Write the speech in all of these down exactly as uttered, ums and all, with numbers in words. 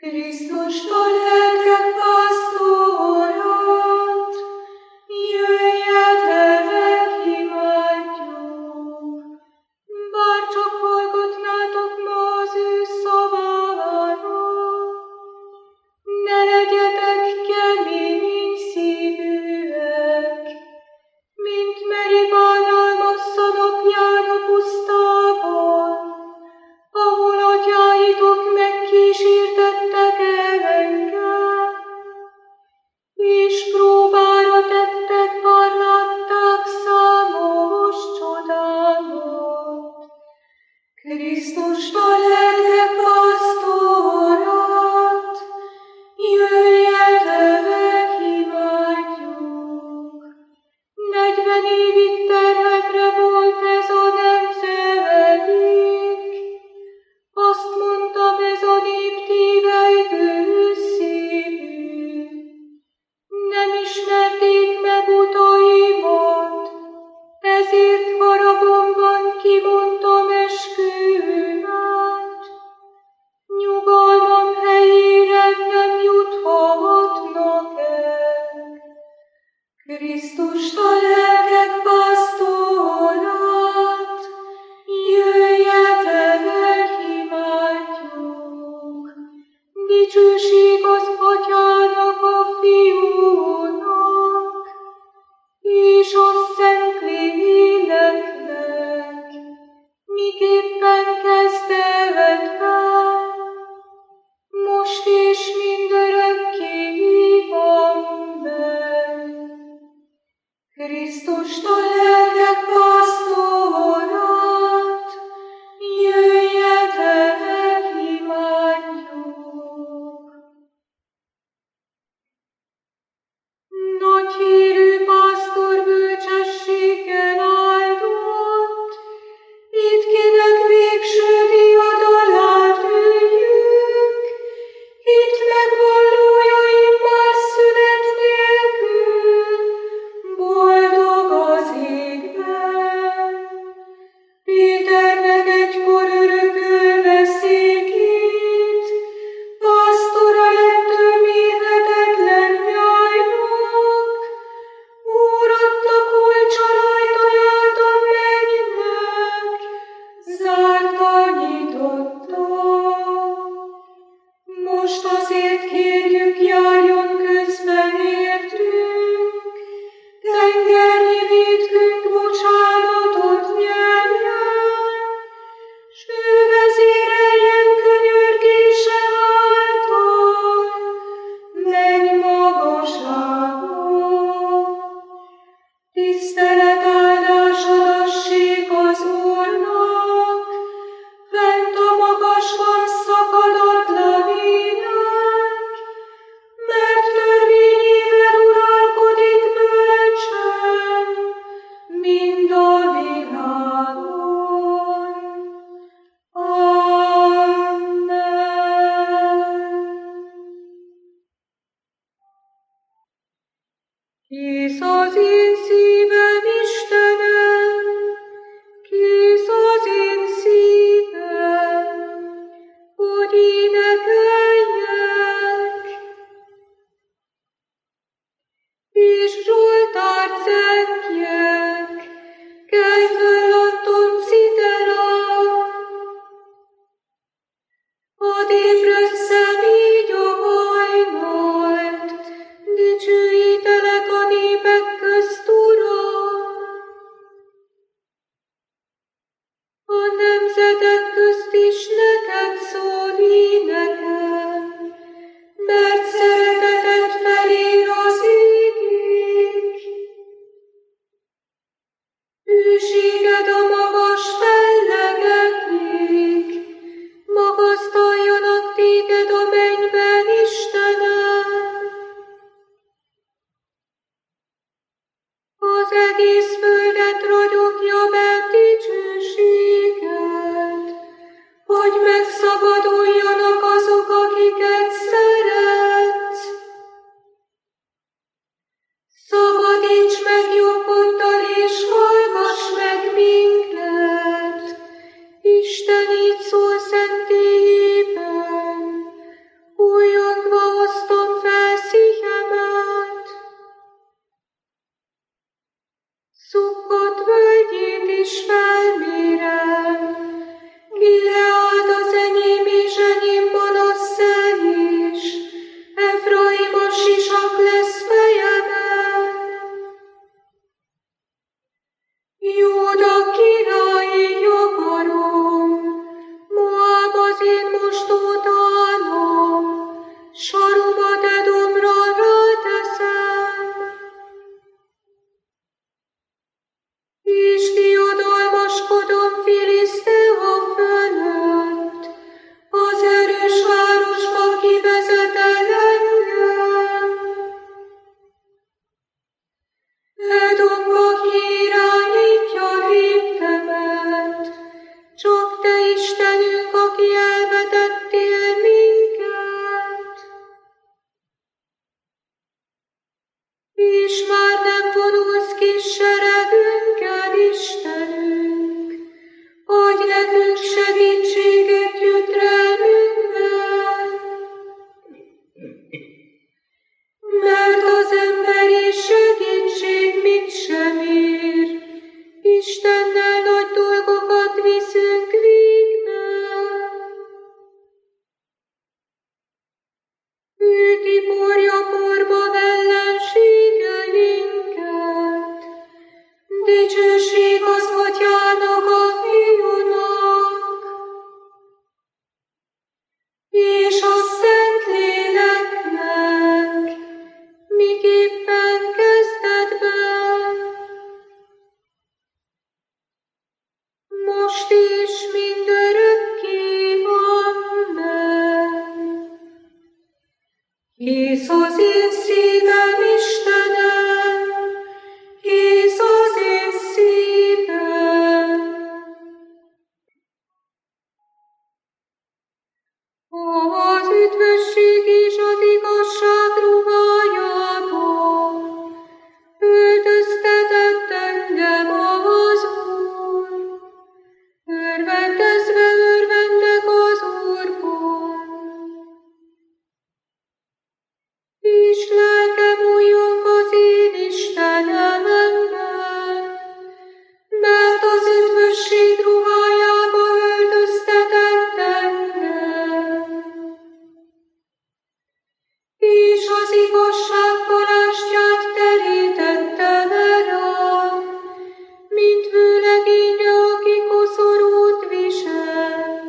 Krisztust a lelkek pásztorát, jöjjetek, imádjuk. Bárcsak hallgatnátok ma az ő szavára, ne legyetek kemény szívűek, mint Meribán Almassza napján a pusztában, ahol atyáitok megkísértettek engem, és próbára tettek, bár látták számos csodámat. Krisztust a lelkek pásztorát, jöjjetek, imádjuk. Negyven évig terhemre volt ez a nemzedék, azt mondtam, ez a nép tévejgő szívű. Nem ismerték meg utaimat, ezért haragomban kimondtam esküvőmet. Nyugalmam helyére nem juthatnak el. Krisztust a lelkek pásztorát, jöjjetek, imádjuk. Dicsőség az Atyának, a Fiúnak, és a Szentléleknek, miképpen kezdetben, most és mindörökké. Amen. Krisztust a lelkek pásztorát, jöjjetek, imádjuk. saromat Edomra ráteszem, és diadalmaskodom Filisztea fölött, az erős városba kivezeted engem. Edomba kiirányítja léptemet, csak te Istenünk, aki elvetettél minket. És már nem vonulsz ki seregünkkel, Istenünk, adj nekünk segítséget gyötrelmünkben. Mert az emberi segítség mit sem ér, Istennel nagy dolgokat viszünk végbe. Ő tiporja porba ellenségeinket, dicsőség az Atyának, a Fiúnak, és a Szentléleknek, miképpen kezdetben, most is mindörökké. Amen. Hisz az én szívem, Istenem, hisz az én szívem. Az üdvösség és az igazság ruhájában öltöztetett engem az Úr. Örvendezve örvendek az Úrban, és lelkem újjong az én Istenemben, mert az üdvösség ruhájába öltöztetett engem, és az igazság palástját terítette le rám, mint vőlegényre, aki koszorút visel,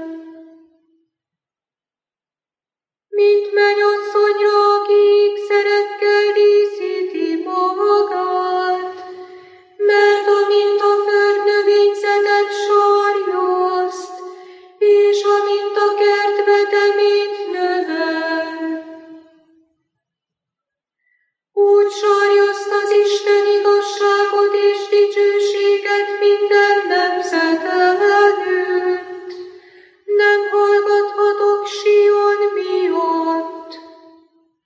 mint mennyasszonyra, aki ékszerekkel díszíti magát, mert amint a földnövényzetet sarjaszt, és amint a kert veteményt növel, úgy sarjaszt az Isten igazságot és dicsőséget minden nemzet előtt. Nem hallgathatok Sion miatt.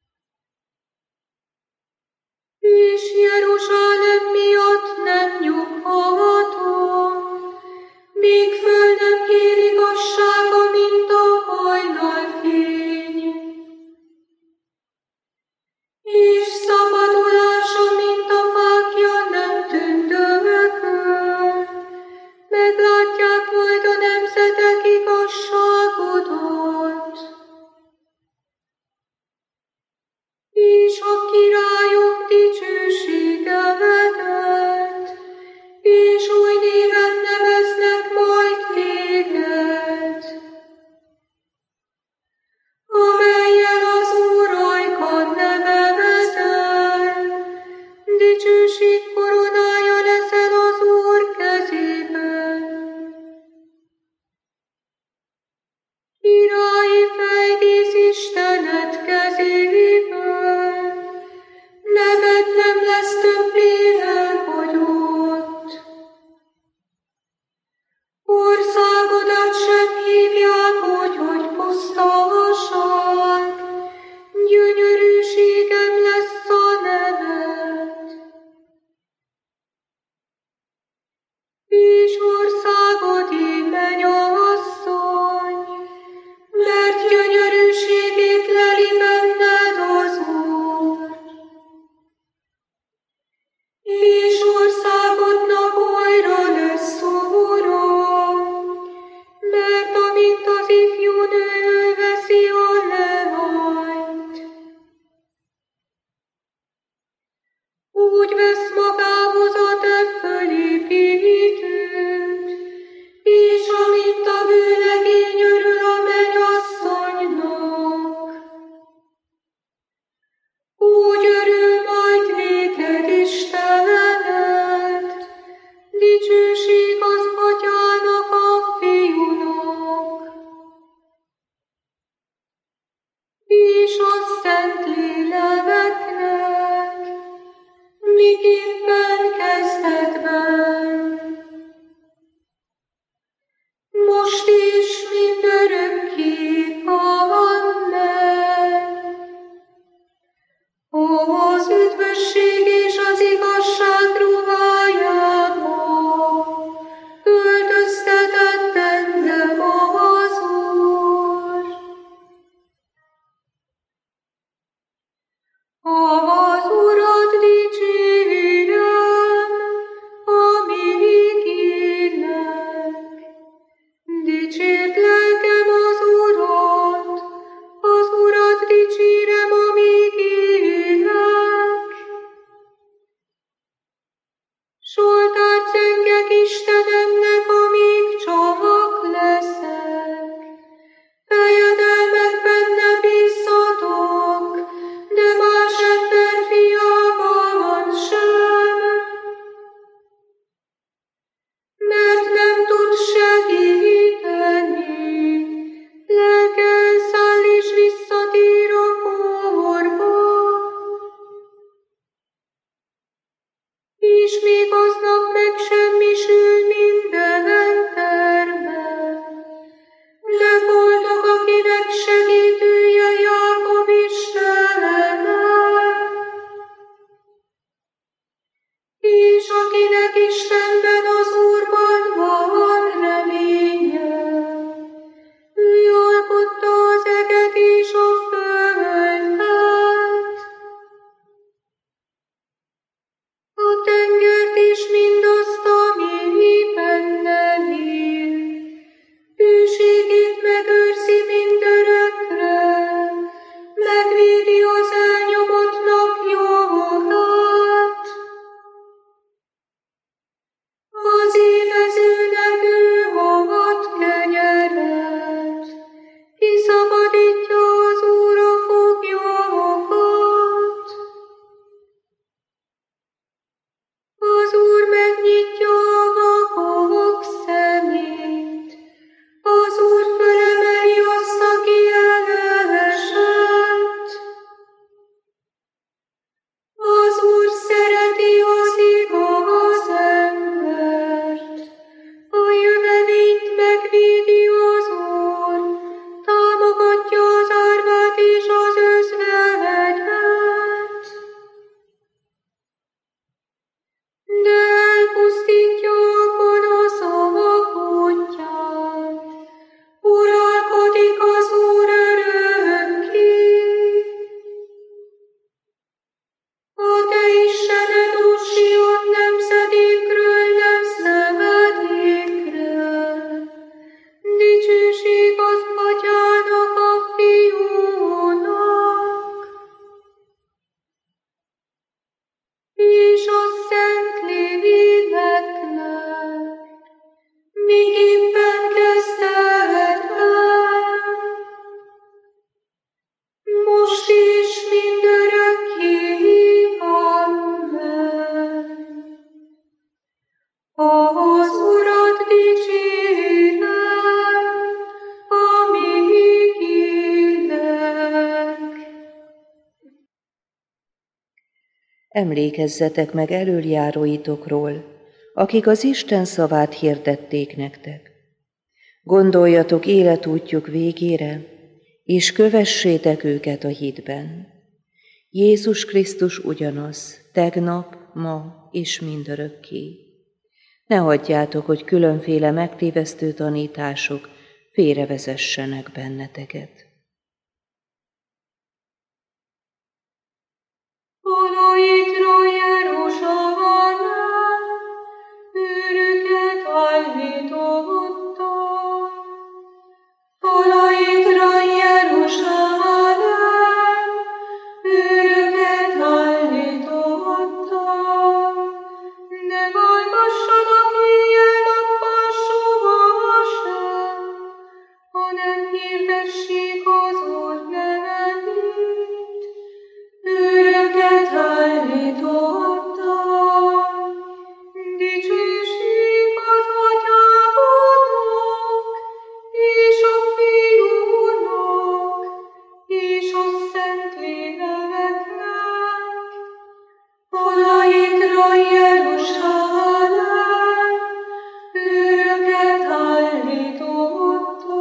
Emlékezzetek meg elöljáróitokról, akik az Isten szavát hirdették nektek. Gondoljatok életútjuk végére, és kövessétek őket a hitben. Jézus Krisztus ugyanaz, tegnap, ma és mindörökké. Ne hagyjátok, hogy különféle megtévesztő tanítások félrevezessenek benneteket. Polaitról Jeruzsálem, őröket állította. Polaitra Jeruzsálem, őröket állította. Ne hallgassanak éjjel-nappal soha sem, hanem hirdessék az Úr nevét. Őröket állította. Dicsőség az Atyának, és a Fiúnak, és a Szentléleknek. Polaitra Jeruzsálem, őröket állította.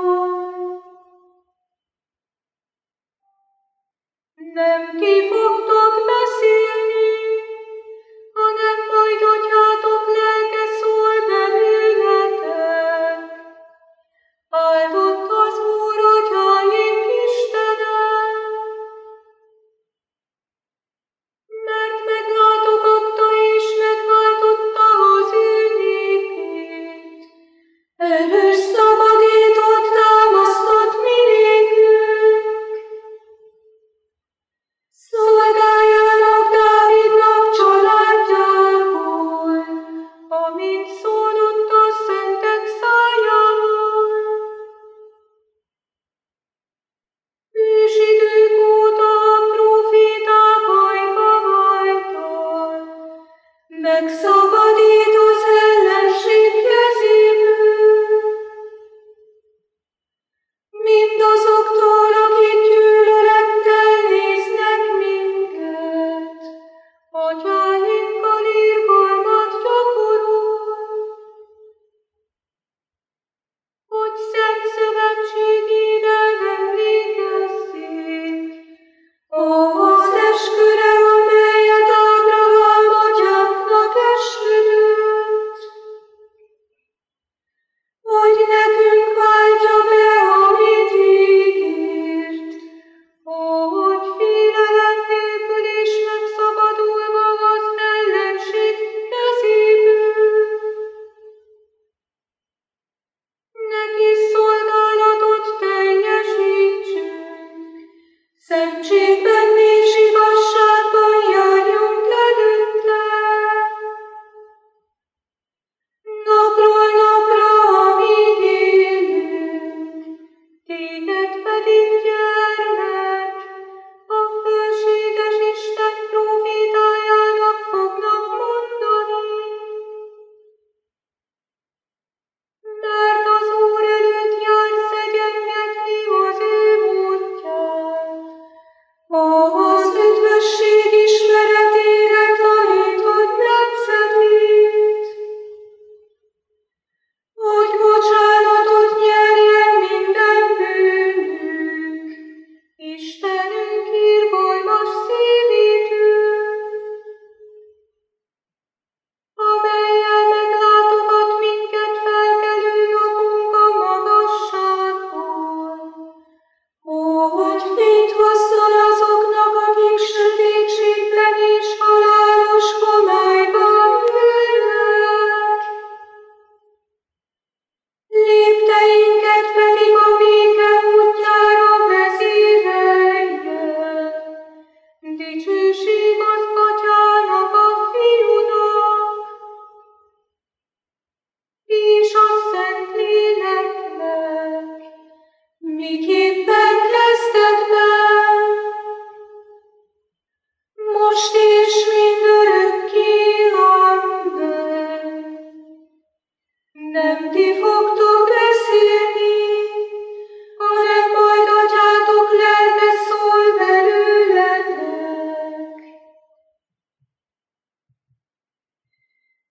Nem ti fogtok beszélni, hanem majd Atyátok lelke szól belőletek. Áldott az Úr, Atyáink Istene, mert meglátogatta és megváltotta az ő népét. Erős szabadítót támasztott mi nékünk. Szolgáljának Dávidnak családjából, amint szólott a szentek szájával. Ősidők óta a próféták ajka váltak, megszabadít az ellenség kezéből. Mindazoktól, akik gyűlölettel néznek minket, Atyáinkkal irgalmat gyakorol, hogy szent szövetségére emlékezzék, az esküre, amelyet Ábrahám atyánknak esküdött, hogy nekünk váltja be, amit ígért, hogy félelem nélkül és megszabadulva az ellenség kezéből. Neki szolgálatot teljesítsünk, szentségben nézve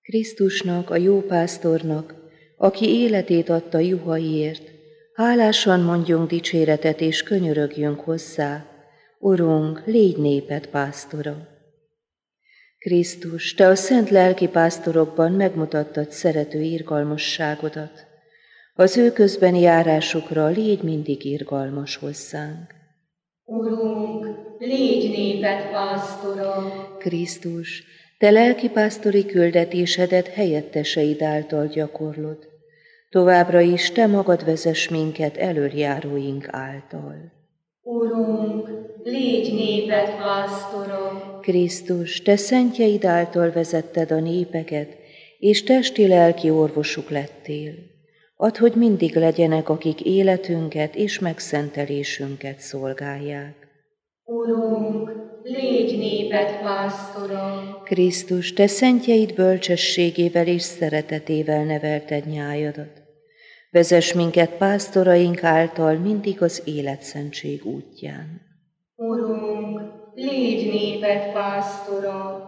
Krisztusnak, a jó pásztornak, aki életét adta juhaiért, hálásan mondjunk dicséretet és könyörögjünk hozzá, Urunk, légy néped pásztora. Krisztus, te a szent lelki pásztorokban megmutattad szerető irgalmasságodat. Az ő közbeni járásukra légy mindig irgalmas hozzánk. Urunk, légy néped pásztora. Krisztus, te lelkipásztori küldetésedet helyetteseid által gyakorlod. Továbbra is te magad vezess minket elöljáróink által. Urunk, légy néped pásztora. Krisztus, te szentjeid által vezetted a népeket, és testi-lelki orvosuk lettél. Add, hogy mindig legyenek, akik életünket és megszentelésünket szolgálják. Urunk, légy néped pásztora. Krisztus, te szentjeid bölcsességével és szeretetével nevelted nyájadat. Vezess minket pásztoraink által mindig az életszentség útján. Urunk, légy néped pásztora.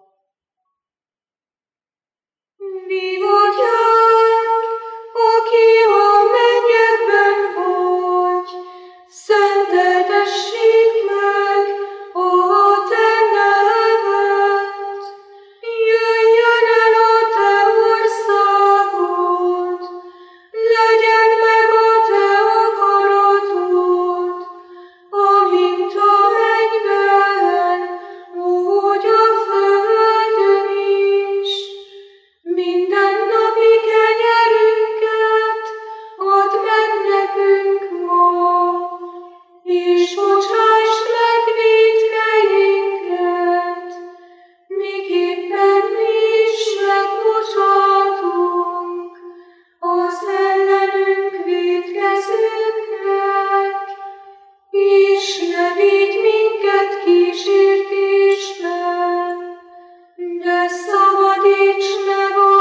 Mi atyánk, aki a mennyekben vagy, szenteltessék meg a te neved. Jöjjön el a te országod, legyen meg a te akaratod, amint a mennyben, úgy a földön is. Mindennapi kenyerünket add meg nekünk ma, és bocsásd meg vétkeinket, miképpen mi is megbocsátunk az ellenünk vétkezőknek, és ne vigy minket kísértésbe, de szabadíts meg a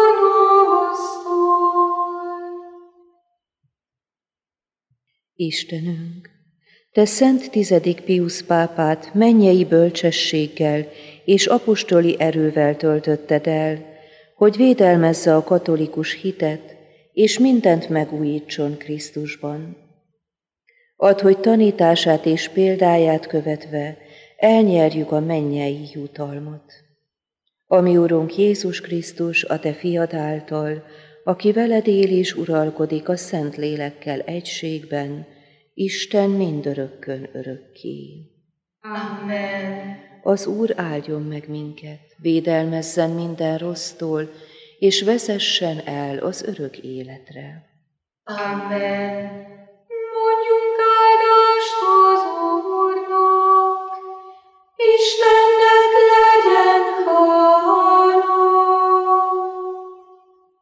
gonosztól. Istenünk, te Szent Tizedik Piusz pápát mennyei bölcsességgel és apostoli erővel töltötted el, hogy védelmezze a katolikus hitet, és mindent megújítson Krisztusban. Add, hogy tanítását és példáját követve elnyerjük a mennyei jutalmat. Ami Urunk Jézus Krisztus, a te fiad által, aki veled él és uralkodik a Szent Lélekkel egységben, Isten mindörökkön örökké. Amen. Az Úr áldjon meg minket, védelmezzen minden rossztól, és vezessen el az örök életre. Amen. Mondjunk áldást az Úrnak, Isten